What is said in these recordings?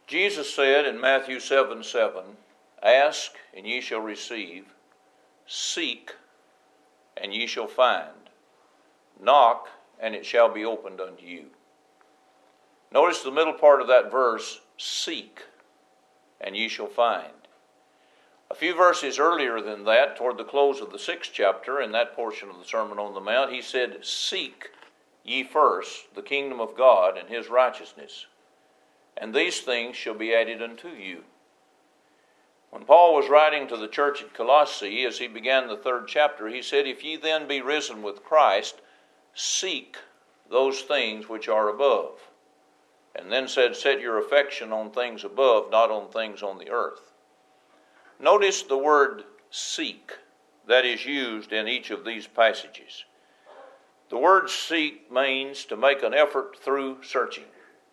Jesus said in Matthew 7:7, "Ask, and ye shall receive. Seek, and ye shall find. Knock, and it shall be opened unto you." Notice the middle part of that verse, seek, and ye shall find. A few verses earlier than that, toward the close of the 6th chapter, in that portion of the Sermon on the Mount, he said, "Seek ye first the kingdom of God and his righteousness, and these things shall be added unto you." When Paul was writing to the church at Colossae, as he began the 3rd chapter, he said, "If ye then be risen with Christ, seek those things which are above." And then said, "Set your affection on things above, not on things on the earth." Notice the word seek that is used in each of these passages. The word seek means to make an effort through searching.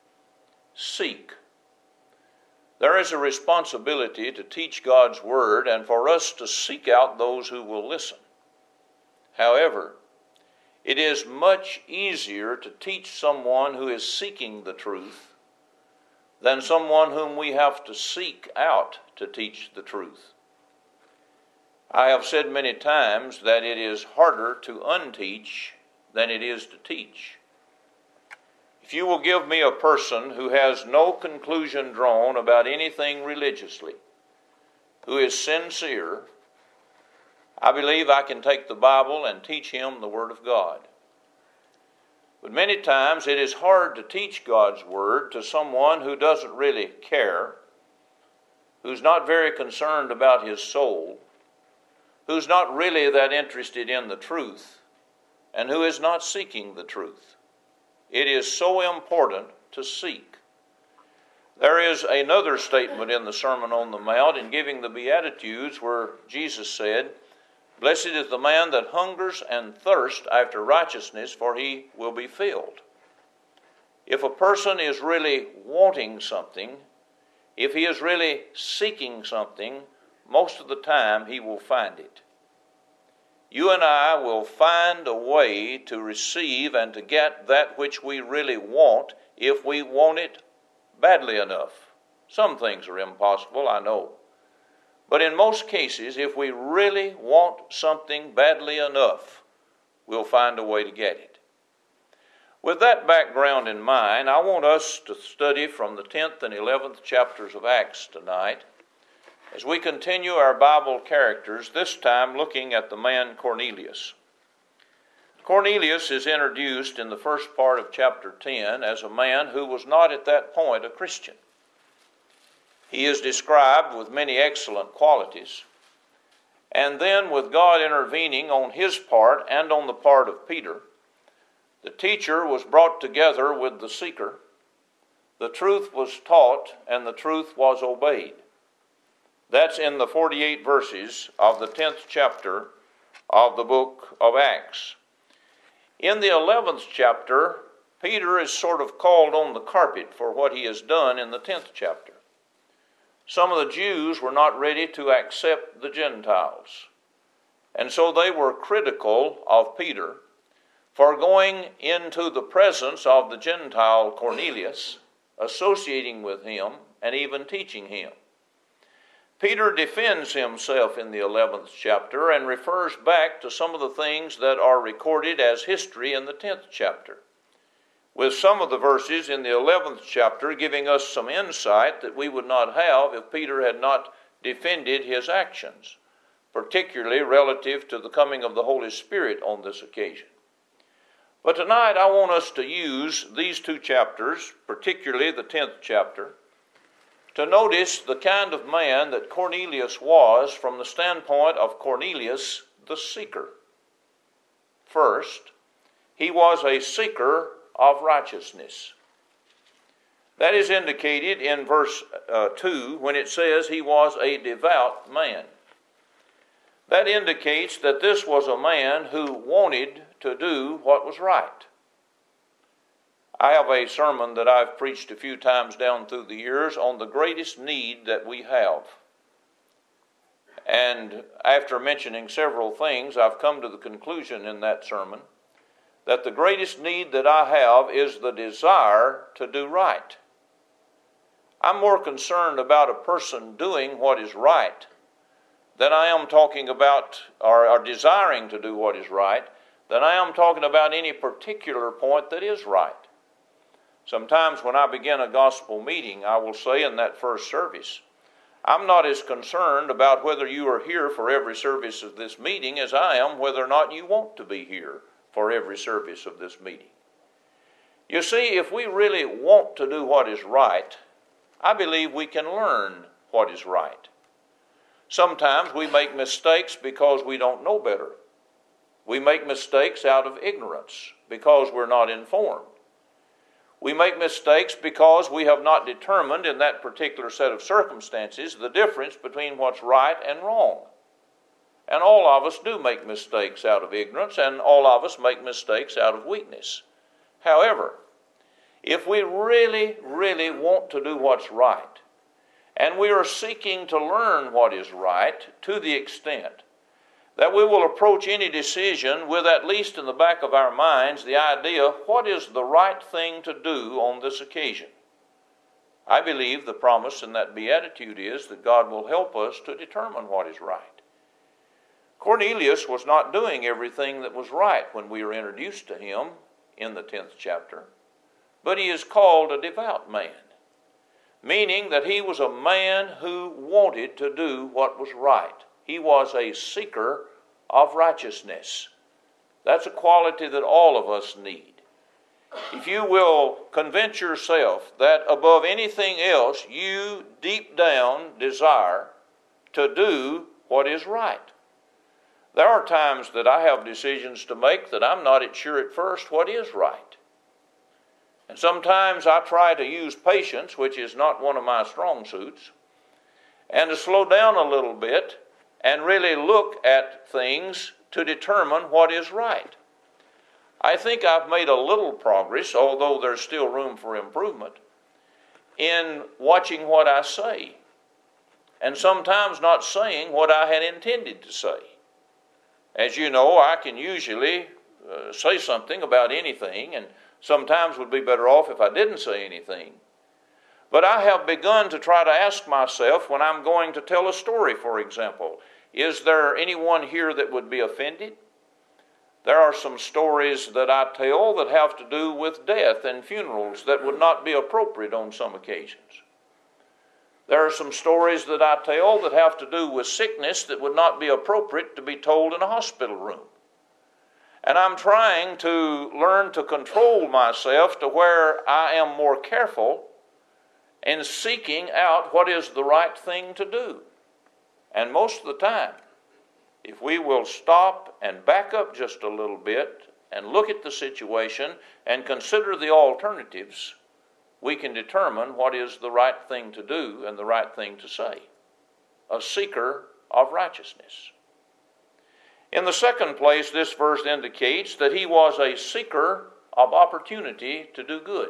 Seek. There is a responsibility to teach God's word and for us to seek out those who will listen. However, it is much easier to teach someone who is seeking the truth than someone whom we have to seek out to teach the truth. I have said many times that it is harder to unteach than it is to teach. If you will give me a person who has no conclusion drawn about anything religiously, who is sincere, I believe I can take the Bible and teach him the Word of God. But many times it is hard to teach God's Word to someone who doesn't really care, who's not very concerned about his soul, who's not really that interested in the truth, and who is not seeking the truth. It is so important to seek. There is another statement in the Sermon on the Mount in giving the Beatitudes where Jesus said, "Blessed is the man that hungers and thirsts after righteousness, for he will be filled." If a person is really wanting something, if he is really seeking something, most of the time he will find it. You and I will find a way to receive and to get that which we really want if we want it badly enough. Some things are impossible, I know. But in most cases, if we really want something badly enough, we'll find a way to get it. With that background in mind, I want us to study from the 10th and 11th chapters of Acts tonight, as we continue our Bible characters, this time looking at the man Cornelius. Cornelius is introduced in the first part of chapter 10 as a man who was not at that point a Christian. He is described with many excellent qualities, and then with God intervening on his part and on the part of Peter, the teacher was brought together with the seeker, the truth was taught, and the truth was obeyed. That's in the 48 verses of the 10th chapter of the book of Acts. In the 11th chapter, Peter is sort of called on the carpet for what he has done in the 10th chapter. Some of the Jews were not ready to accept the Gentiles, and so they were critical of Peter for going into the presence of the Gentile Cornelius, associating with him, and even teaching him. Peter defends himself in the 11th chapter and refers back to some of the things that are recorded as history in the 10th chapter, with some of the verses in the 11th chapter giving us some insight that we would not have if Peter had not defended his actions, particularly relative to the coming of the Holy Spirit on this occasion. But tonight I want us to use these two chapters, particularly the 10th chapter, to notice the kind of man that Cornelius was from the standpoint of Cornelius the seeker. First, he was a seeker of righteousness. That is indicated in verse 2 when it says he was a devout man. That indicates that this was a man who wanted to do what was right. I have a sermon that I've preached a few times down through the years on the greatest need that we have. And after mentioning several things, I've come to the conclusion in that sermon that the greatest need that I have is the desire to do right. I'm more concerned about a person doing what is right than I am talking about or desiring to do what is right than I am talking about any particular point that is right. Sometimes when I begin a gospel meeting, I will say in that first service, I'm not as concerned about whether you are here for every service of this meeting as I am whether or not you want to be here for every service of this meeting. You see, if we really want to do what is right, I believe we can learn what is right. Sometimes we make mistakes because we don't know better. We make mistakes out of ignorance because we're not informed. We make mistakes because we have not determined in that particular set of circumstances the difference between what's right and wrong. And all of us do make mistakes out of ignorance, and all of us make mistakes out of weakness. However, if we really, really want to do what's right, and we are seeking to learn what is right to the extent that we will approach any decision with, at least in the back of our minds, the idea, what is the right thing to do on this occasion? I believe the promise in that beatitude is that God will help us to determine what is right. Cornelius was not doing everything that was right when we were introduced to him in the 10th chapter, but he is called a devout man, meaning that he was a man who wanted to do what was right. He was a seeker of righteousness. That's a quality that all of us need. If you will convince yourself that above anything else you deep down desire to do what is right. There are times that I have decisions to make that I'm not sure at first what is right. And sometimes I try to use patience, which is not one of my strong suits, and to slow down a little bit and really look at things to determine what is right. I think I've made a little progress, although there's still room for improvement, in watching what I say, and sometimes not saying what I had intended to say. As you know, I can usually say something about anything, and sometimes would be better off if I didn't say anything. But I have begun to try to ask myself when I'm going to tell a story, for example, is there anyone here that would be offended? There are some stories that I tell that have to do with death and funerals that would not be appropriate on some occasions. There are some stories that I tell that have to do with sickness that would not be appropriate to be told in a hospital room. And I'm trying to learn to control myself to where I am more careful in seeking out what is the right thing to do. And most of the time, if we will stop and back up just a little bit and look at the situation and consider the alternatives, we can determine what is the right thing to do and the right thing to say. A seeker of righteousness. In the second place, this verse indicates that he was a seeker of opportunity to do good.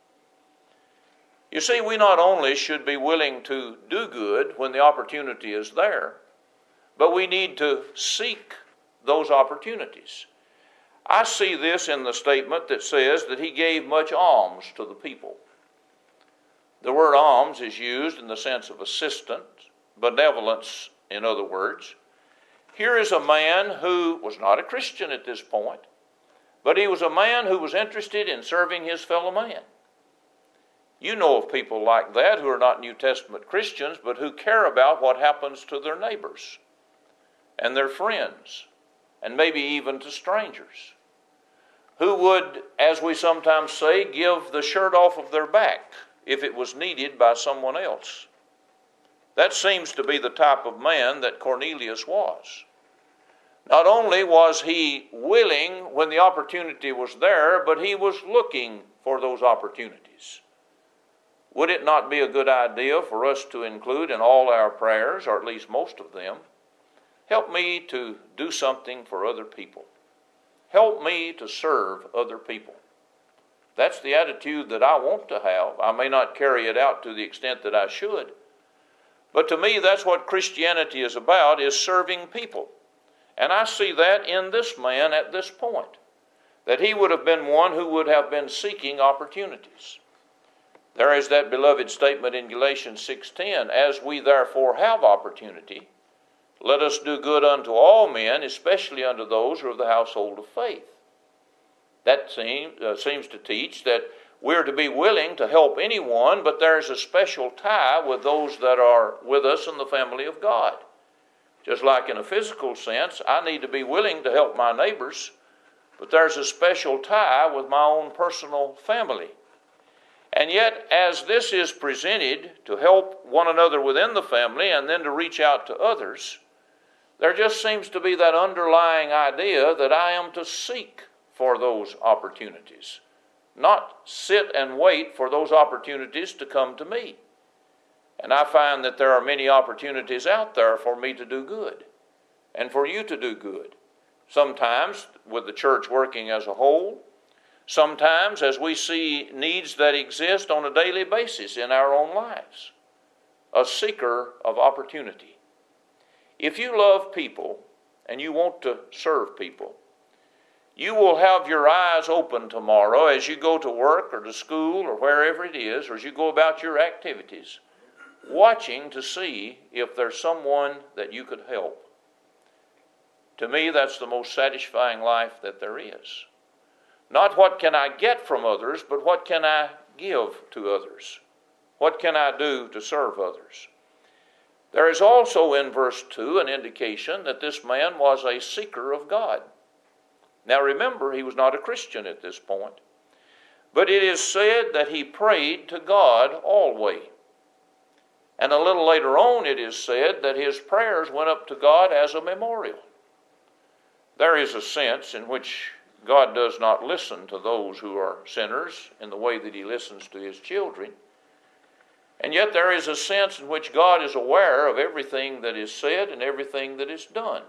You see, we not only should be willing to do good when the opportunity is there, but we need to seek those opportunities. I see this in the statement that says that he gave much alms to the people. The word alms is used in the sense of assistance, benevolence, in other words. Here is a man who was not a Christian at this point, but he was a man who was interested in serving his fellow man. You know of people like that who are not New Testament Christians, but who care about what happens to their neighbors and their friends, and maybe even to strangers, who would, as we sometimes say, give the shirt off of their back if it was needed by someone else. That seems to be the type of man that Cornelius was. Not only was he willing when the opportunity was there, but he was looking for those opportunities. Would it not be a good idea for us to include in all our prayers, or at least most of them, help me to do something for other people. Help me to serve other people. That's the attitude that I want to have. I may not carry it out to the extent that I should. But to me, that's what Christianity is about, is serving people. And I see that in this man at this point, that he would have been one who would have been seeking opportunities. There is that beloved statement in Galatians 6:10, as we therefore have opportunity, let us do good unto all men, especially unto those who are of the household of faith. That seems to teach that we're to be willing to help anyone, but there's a special tie with those that are with us in the family of God. Just like in a physical sense, I need to be willing to help my neighbors, but there's a special tie with my own personal family. And yet, as this is presented to help one another within the family and then to reach out to others, there just seems to be that underlying idea that I am to seek for those opportunities, not sit and wait for those opportunities to come to me. And I find that there are many opportunities out there for me to do good and for you to do good. Sometimes with the church working as a whole, sometimes as we see needs that exist on a daily basis in our own lives. A seeker of opportunity. If you love people and you want to serve people, you will have your eyes open tomorrow as you go to work or to school or wherever it is, or as you go about your activities, watching to see if there's someone that you could help. To me, that's the most satisfying life that there is. Not what can I get from others, but what can I give to others? What can I do to serve others? There is also in verse 2 an indication that this man was a seeker of God. Now remember, he was not a Christian at this point. But it is said that he prayed to God always. And a little later on it is said that his prayers went up to God as a memorial. There is a sense in which God does not listen to those who are sinners in the way that he listens to his children. And yet there is a sense in which God is aware of everything that is said and everything that is done.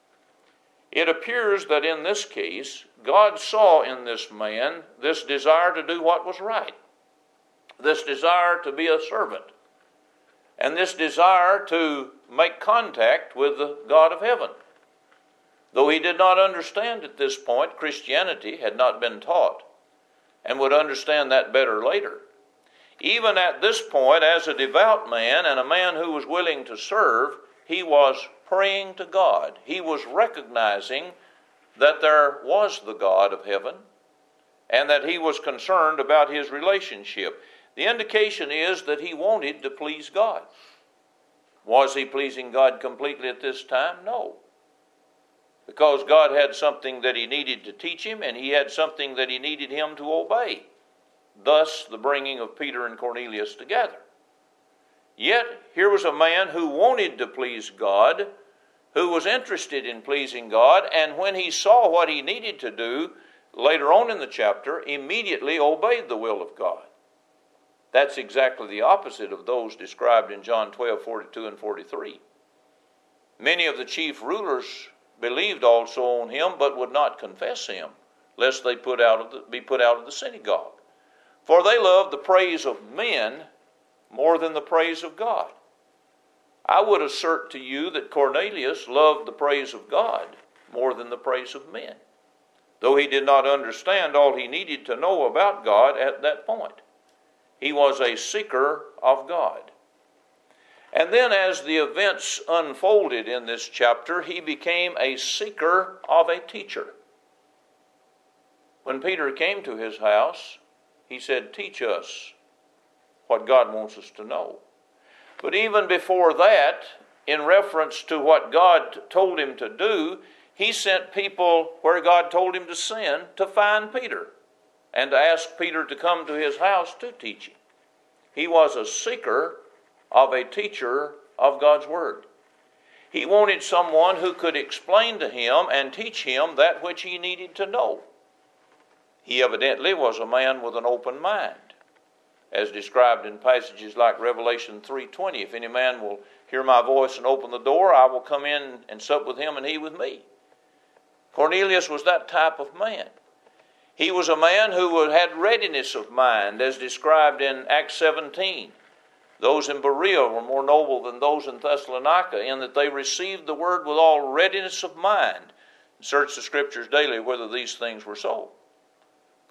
It appears that in this case, God saw in this man this desire to do what was right, this desire to be a servant, and this desire to make contact with the God of heaven. Though he did not understand at this point, Christianity had not been taught, and would understand that better later. Even at this point, as a devout man and a man who was willing to serve, he was praying to God. He was recognizing that there was the God of heaven and that he was concerned about his relationship. The indication is that he wanted to please God. Was he pleasing God completely at this time? No. Because God had something that he needed to teach him, and he had something that he needed him to obey. Thus, the bringing of Peter and Cornelius together. Yet, here was a man who wanted to please God, who was interested in pleasing God, and when he saw what he needed to do, later on in the chapter, immediately obeyed the will of God. That's exactly the opposite of those described in John 12:42 and 43. Many of the chief rulers believed also on him, but would not confess him, lest they be put out of the synagogue. For they loved the praise of men more than the praise of God. I would assert to you that Cornelius loved the praise of God more than the praise of men, though he did not understand all he needed to know about God at that point. He was a seeker of God. And then as the events unfolded in this chapter, he became a seeker of a teacher. When Peter came to his house, he said, "Teach us what God wants us to know." But even before that, in reference to what God told him to do, he sent people where God told him to send to find Peter and to ask Peter to come to his house to teach him. He was a seeker of a teacher of God's Word. He wanted someone who could explain to him and teach him that which he needed to know. He evidently was a man with an open mind, as described in passages like Revelation 3:20. If any man will hear my voice and open the door, I will come in and sup with him and he with me. Cornelius was that type of man. He was a man who had readiness of mind, as described in Acts 17. Those in Berea were more noble than those in Thessalonica, in that they received the word with all readiness of mind, and searched the Scriptures daily whether these things were so.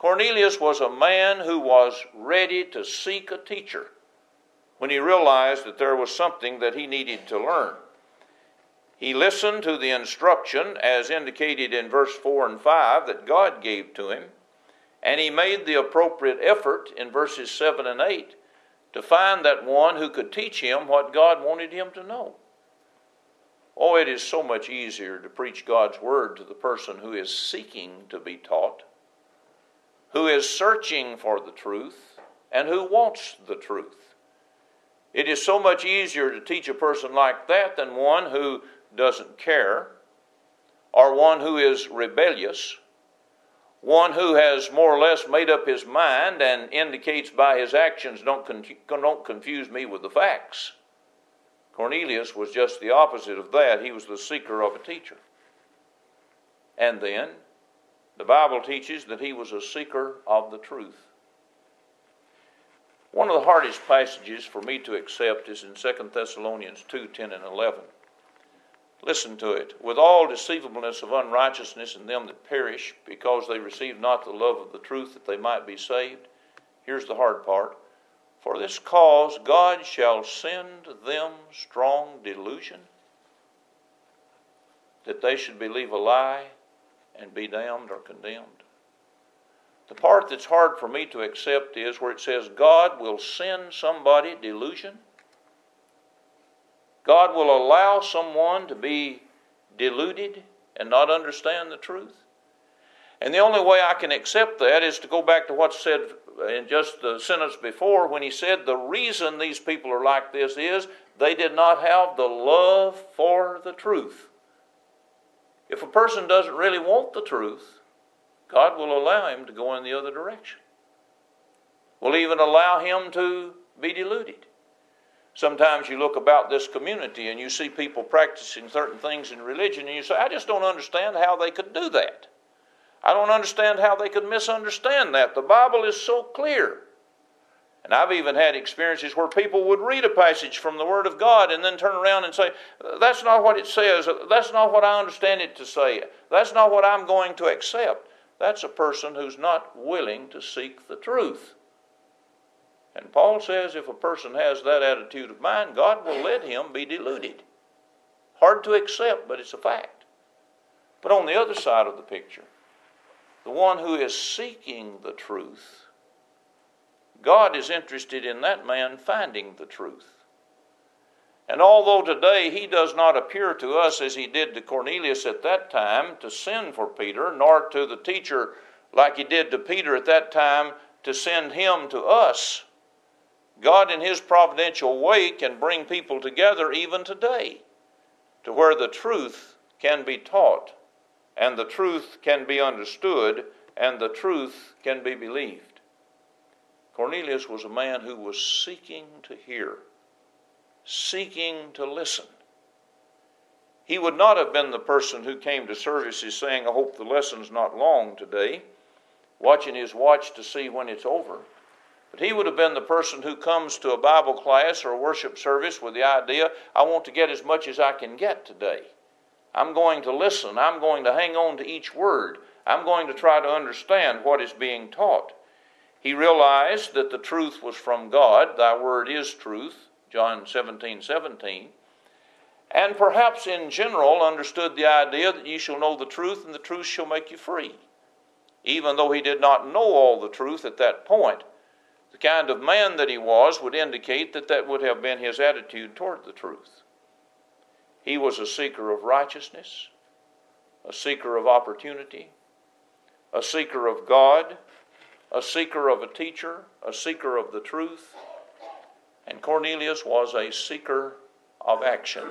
Cornelius was a man who was ready to seek a teacher when he realized that there was something that he needed to learn. He listened to the instruction, as indicated in verse 4 and 5, that God gave to him, and he made the appropriate effort in verses 7 and 8 to find that one who could teach him what God wanted him to know. Oh, it is so much easier to preach God's word to the person who is seeking to be taught, who is searching for the truth, and who wants the truth. It is so much easier to teach a person like that than one who doesn't care, or one who is rebellious, one who has more or less made up his mind and indicates by his actions, don't confuse me with the facts. Cornelius was just the opposite of that. He was the seeker of a teacher. And then, the Bible teaches that he was a seeker of the truth. One of the hardest passages for me to accept is in 2 Thessalonians 2:10 and 11. Listen to it. With all deceivableness of unrighteousness in them that perish, because they receive not the love of the truth that they might be saved. Here's the hard part. For this cause God shall send them strong delusion, that they should believe a lie and be damned or condemned. The part that's hard for me to accept is where it says God will send somebody delusion. God will allow someone to be deluded and not understand the truth. And the only way I can accept that is to go back to what's said in just the sentence before when he said the reason these people are like this is they did not have the love for the truth. If a person doesn't really want the truth, God will allow him to go in the other direction. Will even allow him to be deluded. Sometimes you look about this community and you see people practicing certain things in religion and you say, I just don't understand how they could do that. I don't understand how they could misunderstand that. The Bible is so clear. And I've even had experiences where people would read a passage from the Word of God and then turn around and say, that's not what it says. That's not what I understand it to say. That's not what I'm going to accept. That's a person who's not willing to seek the truth. And Paul says if a person has that attitude of mind, God will let him be deluded. Hard to accept, but it's a fact. But on the other side of the picture, the one who is seeking the truth, God is interested in that man finding the truth. And although today he does not appear to us as he did to Cornelius at that time to send for Peter, nor to the teacher like he did to Peter at that time to send him to us, God in his providential way can bring people together even today to where the truth can be taught and the truth can be understood and the truth can be believed. Cornelius was a man who was seeking to hear, seeking to listen. He would not have been the person who came to services saying, I hope the lesson's not long today, watching his watch to see when it's over. But he would have been the person who comes to a Bible class or a worship service with the idea, I want to get as much as I can get today. I'm going to listen. I'm going to hang on to each word. I'm going to try to understand what is being taught. He realized that the truth was from God. Thy word is truth, John 17:17. And perhaps in general understood the idea that ye shall know the truth and the truth shall make you free. Even though he did not know all the truth at that point, the kind of man that he was would indicate that that would have been his attitude toward the truth. He was a seeker of righteousness, a seeker of opportunity, a seeker of God, a seeker of a teacher, a seeker of the truth. And Cornelius was a seeker of action.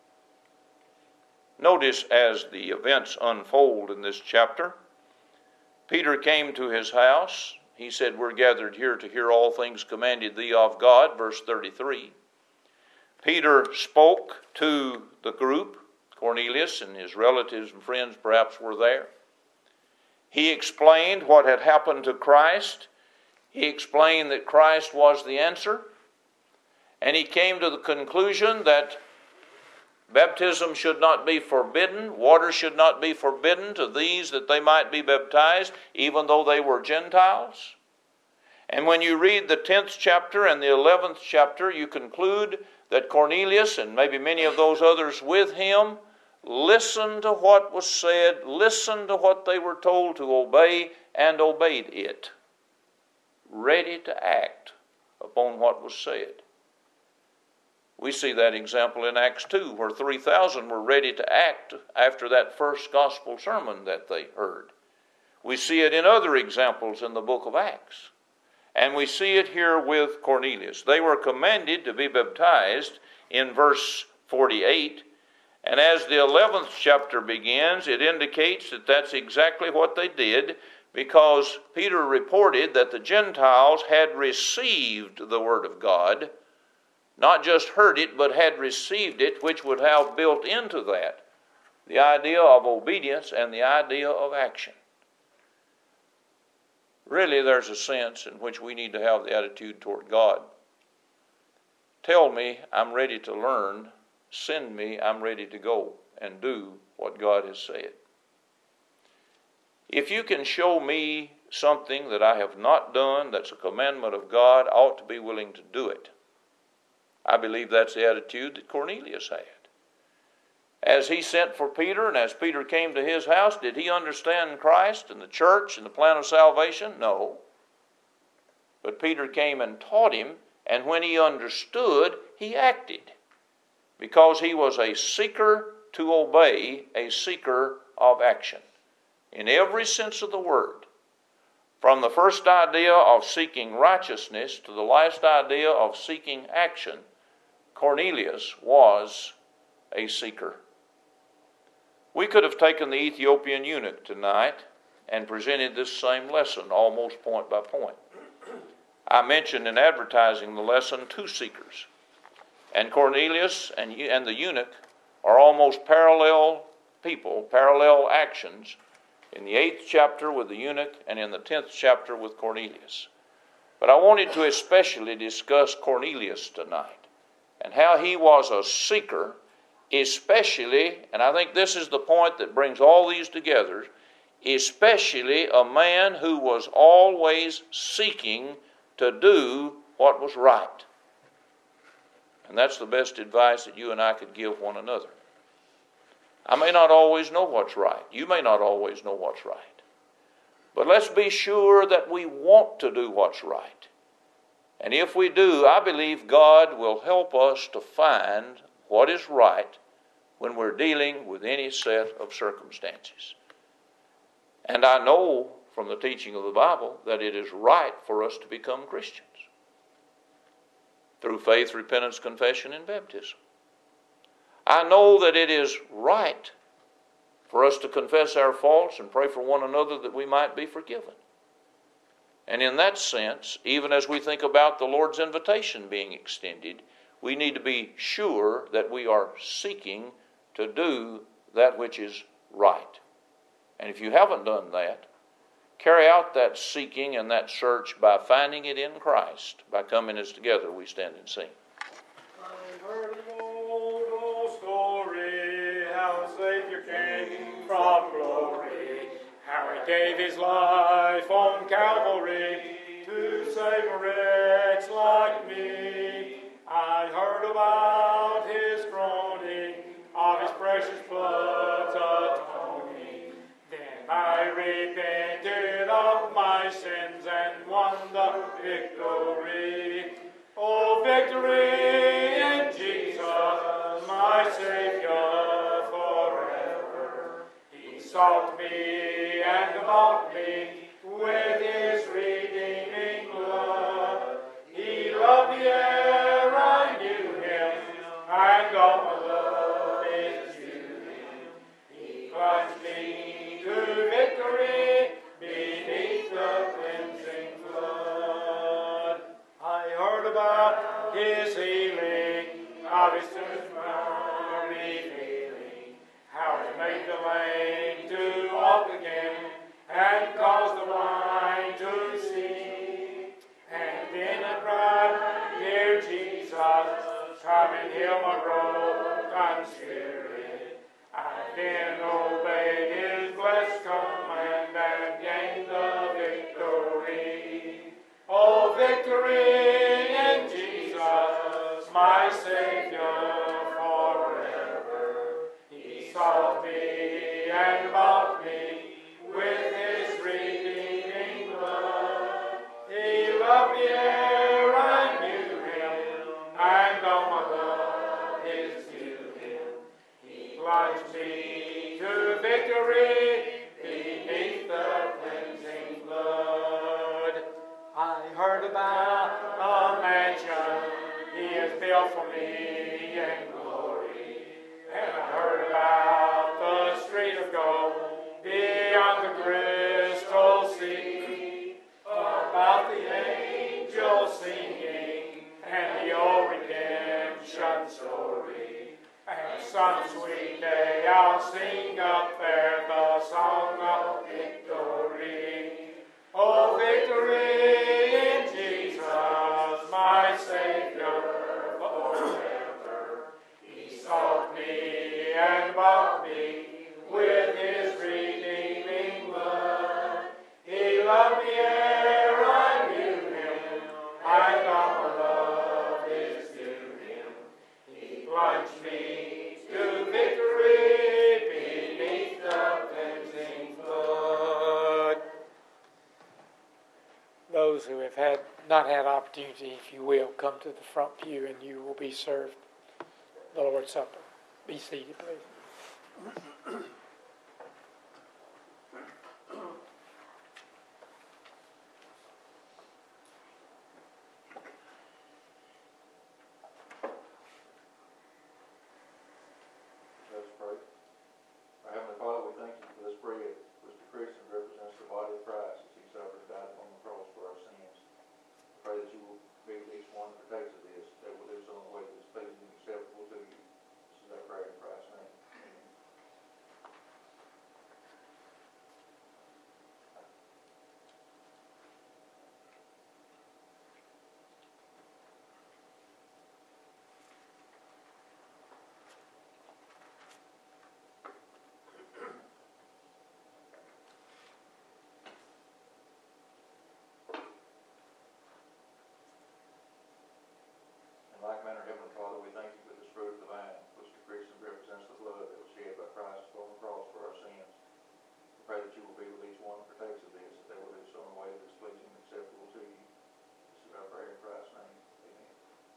Notice as the events unfold in this chapter, Peter came to his house. He said, we're gathered here to hear all things commanded thee of God, verse 33. Peter spoke to the group. Cornelius and his relatives and friends perhaps were there. He explained what had happened to Christ. He explained that Christ was the answer. And he came to the conclusion that Baptism should not be forbidden. Water should not be forbidden to these that they might be baptized, even though they were Gentiles. And when you read the 10th chapter and the 11th chapter, you conclude that Cornelius and maybe many of those others with him listened to what was said, listened to what they were told to obey, and obeyed it, ready to act upon what was said. We see that example in Acts 2, where 3,000 were ready to act after that first gospel sermon that they heard. We see it in other examples in the book of Acts. And we see it here with Cornelius. They were commanded to be baptized in verse 48. And as the 11th chapter begins, it indicates that that's exactly what they did, because Peter reported that the Gentiles had received the word of God, not just heard it, but had received it, which would have built into that the idea of obedience and the idea of action. Really, there's a sense in which we need to have the attitude toward God. Tell me, I'm ready to learn. Send me, I'm ready to go and do what God has said. If you can show me something that I have not done that's a commandment of God, I ought to be willing to do it. I believe that's the attitude that Cornelius had. As he sent for Peter, and as Peter came to his house, did he understand Christ and the church and the plan of salvation? No. But Peter came and taught him, and when he understood, he acted, because he was a seeker to obey, a seeker of action. In every sense of the word, from the first idea of seeking righteousness to the last idea of seeking action, Cornelius was a seeker. We could have taken the Ethiopian eunuch tonight and presented this same lesson almost point by point. I mentioned in advertising the lesson two seekers. And Cornelius and the eunuch are almost parallel people, parallel actions in the 8th chapter with the eunuch and in the 10th chapter with Cornelius. But I wanted to especially discuss Cornelius tonight and how he was a seeker, especially, and I think this is the point that brings all these together, especially a man who was always seeking to do what was right. And that's the best advice that you and I could give one another. I may not always know what's right. You may not always know what's right. But let's be sure that we want to do what's right. And if we do, I believe God will help us to find what is right when we're dealing with any set of circumstances. And I know from the teaching of the Bible that it is right for us to become Christians through faith, repentance, confession, and baptism. I know that it is right for us to confess our faults and pray for one another that we might be forgiven. And in that sense, even as we think about the Lord's invitation being extended, we need to be sure that we are seeking to do that which is right. And if you haven't done that, carry out that seeking and that search by finding it in Christ, by coming as together we stand and sing. I heard an old story, how a Savior came from glory, how He gave His life on Calvary to save a wretch like me. I heard about His groaning, of His precious blood's atoning. Then I repented of my sins and won the victory. Oh, victory in Jesus, my Savior forever. He sought me and bought me with His redeeming blood. He loved me ere I knew Him, and all my love is to Him. He plunged me to victory beneath the cleansing flood. I heard about His healing, of His touch revealing, how He made the lame to walk again, and caused the blind to see. And then I cried, dear Jesus, come and heal my broken one Spirit. I then obeyed His blessed command and gained the victory. Oh, victory in Jesus, my Savior forever. He sought me and bought me with His redeeming blood. He loved me ere I knew Him, and all my love is to Him. He plunged me to victory beneath the cleansing blood. I heard about a mansion He has built for me in glory, and I heard about the street of gold beyond the crystal sea, about the angels singing and the old redemption story. And some sweet day I'll sing up there the song of victory. Oh, victory in Jesus, my Savior forever. He sought me and bought me with His redeeming blood. He loved me ere I knew Him, and all my love is to Him. He plunged me to victory beneath the cleansing blood. Those who have not had opportunity, if you will, come to the front pew and you will be served the Lord's Supper. Be seated, please. Let's pray. Our Heavenly Father, we thank You for this bread, which the Christian represents the body of Christ as He suffered and died upon the cross for our sins. I pray that You will be with each one that partakes of this, that will do so in a way that is pleasing and acceptable to You. This is our prayer in Christ's name. Amen. In like manner, Heavenly Father, we thank You for this fruit of the vine, which the Christian represents the blood that was shed by Christ upon the cross for our sins. We pray that You will be with each one that partakes of this, that they will do so in a way that is pleasing and acceptable to You. This is our prayer in Christ's name. Amen.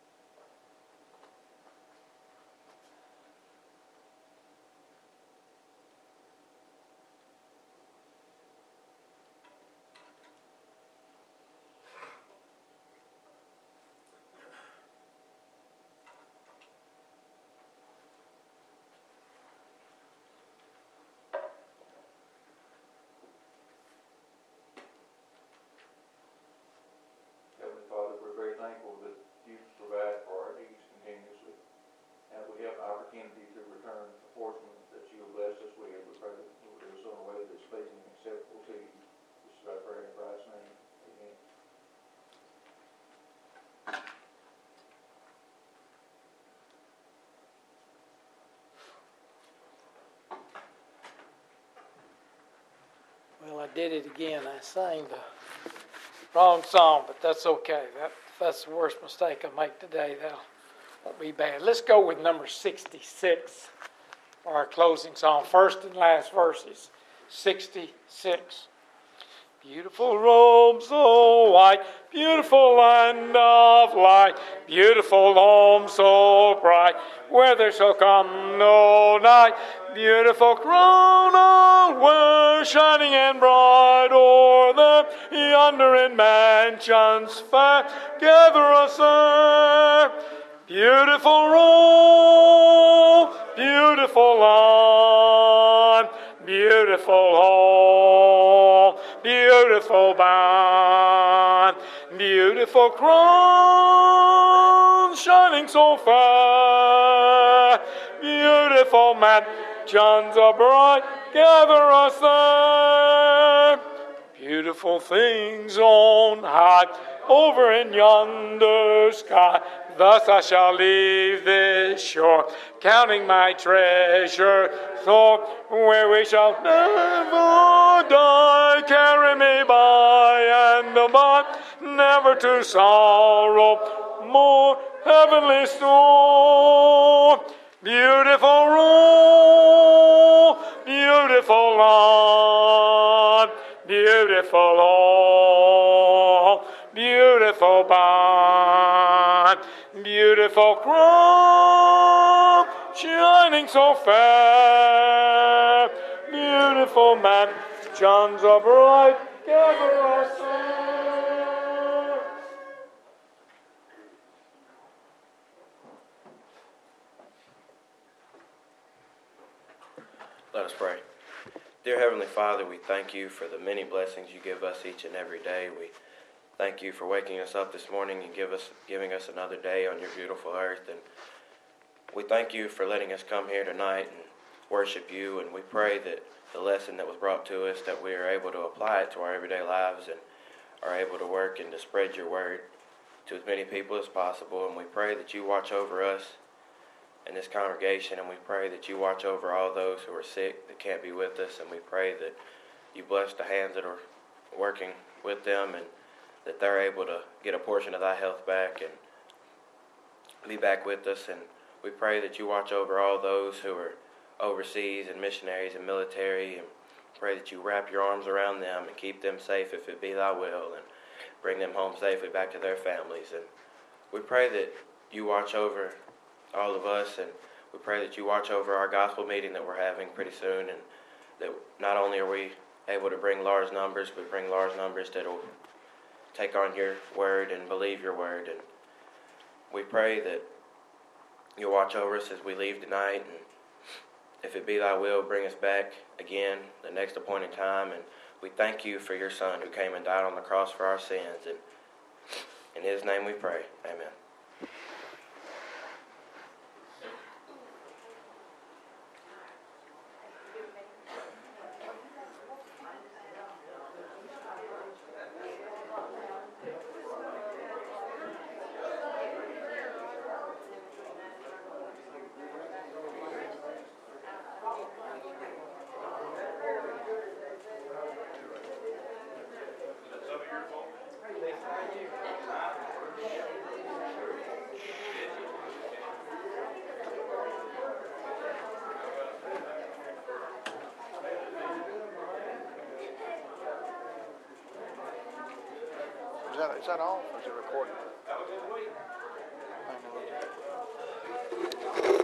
Heavenly Father, we're very thankful that You provide for our needs continuously. And we have an opportunity to return a portion that You have blessed us with. We pray that You will do so in a way that is pleasing and acceptable to You. This is our prayer in Christ's name. Amen. Well, I did it again. I sang the wrong song, but that's okay. That's the worst mistake I make today. That won't be bad. Let's go with number 66 for our closing song. First and last verses. 66. Beautiful robes so white, beautiful land of light, beautiful home so bright, where there shall come no night. Beautiful crown of wear, shining and bright o'er them, yonder in mansions fair, gather us there. Beautiful robe, beautiful land, beautiful home, beautiful band, beautiful crown, shining so fair, beautiful mansions are bright, gather us there. Beautiful things on high, over in yonder sky. Thus I shall leave this shore, counting my treasure store, where we shall never die. Carry me by and by, never to sorrow more. Heavenly store, beautiful road, beautiful land, beautiful home, beautiful bond, beautiful crown, shining so fair, beautiful mansions of bright gather us there. Let us pray. Dear Heavenly Father, we thank you for the many blessings you give us each and every day. We thank you for waking us up this morning and giving us another day on your beautiful earth. And we thank you for letting us come here tonight and worship you. And we pray that the lesson that was brought to us, that we are able to apply it to our everyday lives and are able to work and to spread your word to as many people as possible. And we pray that you watch over us in this congregation, and we pray that you watch over all those who are sick that can't be with us, and we pray that you bless the hands that are working with them and that they're able to get a portion of thy health back and be back with us. And we pray that you watch over all those who are overseas and missionaries and military, and pray that you wrap your arms around them and keep them safe if it be thy will, and bring them home safely back to their families. And we pray that you watch over all of us, and we pray that you watch over our gospel meeting that we're having pretty soon, and that not only are we able to bring large numbers, but bring large numbers that will take on your word and believe your word. And we pray that you'll watch over us as we leave tonight, and if it be thy will, bring us back again the next appointed time. And we thank you for your Son who came and died on the cross for our sins, and in his name we pray. Amen. Is that on or is it recording?